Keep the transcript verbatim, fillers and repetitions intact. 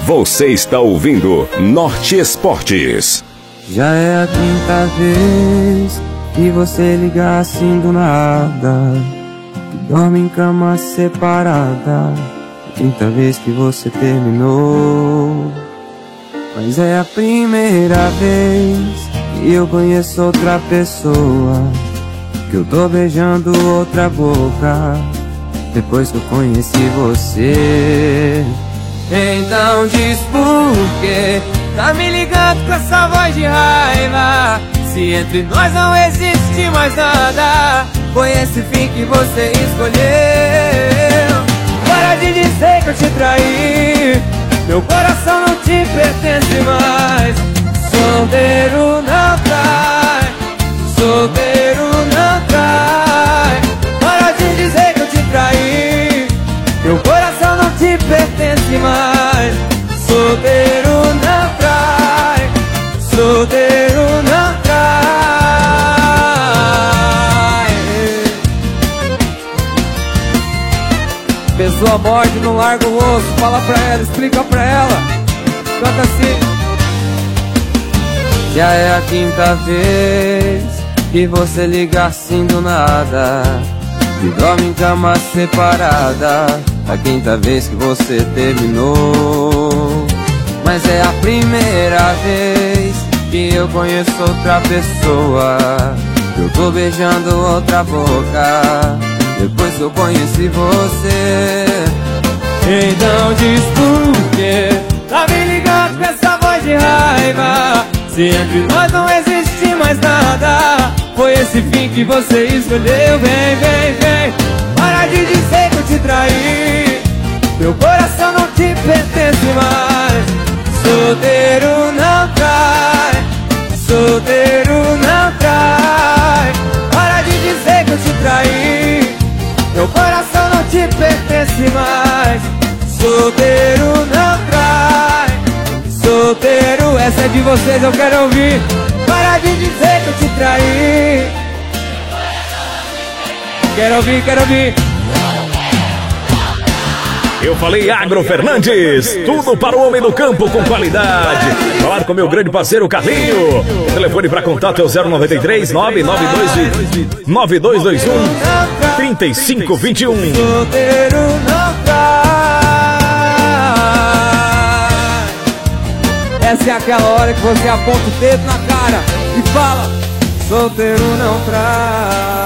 Você está ouvindo Norte Esportes. Já é a quinta vez que você liga assim do nada, que dorme em cama separada. Quinta vez que você terminou. Mas é a primeira vez que eu conheço outra pessoa, que eu tô beijando outra boca depois que eu conheci você. Então diz por quê tá me ligando com essa voz de raiva, se entre nós não existe mais nada. Foi esse fim que você escolheu. Para de dizer que eu te traí, meu coração não te pertence mais. Solteiro não trai, solteiro não trai. Para de dizer que eu te traí, meu coração não te pertence mais. Solteiro não trai, solteiro não trai. Pessoa morde, não larga o osso. Fala pra ela, explica pra ela. Canta assim. Já é a quinta vez que você liga assim do nada, que dorme em cama separada. A quinta vez que você terminou. Mas é a primeira vez que eu conheço outra pessoa, que eu tô beijando outra boca depois que eu conheci você. Então diz por quê tá me ligando com essa voz de raiva, se entre nós não existe mais nada. Foi esse fim que você escolheu. Vem, vem, vem. Para de dizer que eu te traí, meu coração não te pertence mais. Solteiro não trai, solteiro não trai. Para de dizer que eu te traí, meu coração não te pertence mais. Solteiro não trai, solteiro. Essa é de vocês, eu quero ouvir. Para de dizer que eu te traí. Quero ouvir, quero ouvir. Eu falei Agro Fernandes, tudo para o homem do campo com qualidade. Falar com meu grande parceiro Carlinho. O telefone para contato é o zero nove três, nove nove dois um, três cinco dois um. Solteiro não trai. Essa é aquela hora que você aponta o dedo na cara e fala: solteiro não trai.